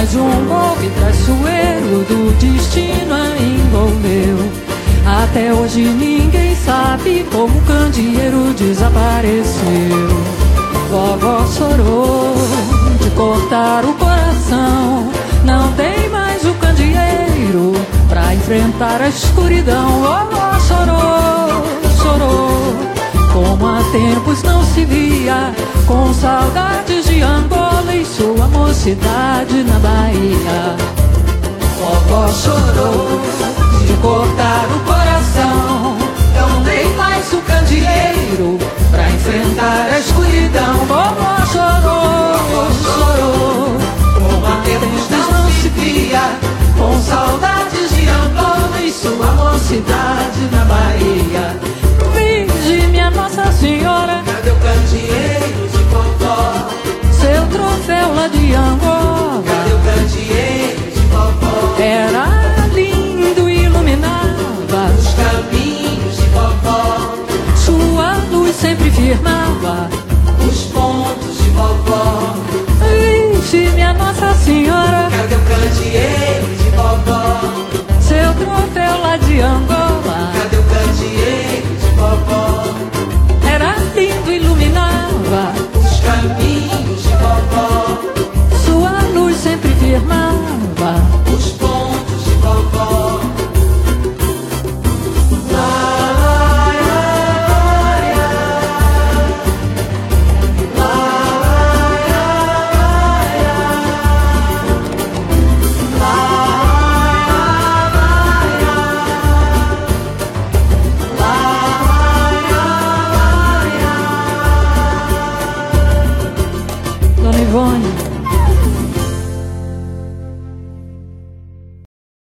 mas um golpe traiçoeiro do destino a envolveu. Até hoje ninguém sabe como o candeeiro desapareceu. Vovó chorou de cortar o coração, não tem mais o candeeiro pra enfrentar a escuridão. Vovó chorou, chorou, como há tempos não se via, com saudades de Angola e sua mocidade na Bahia. Vovó chorou de cortar o coração,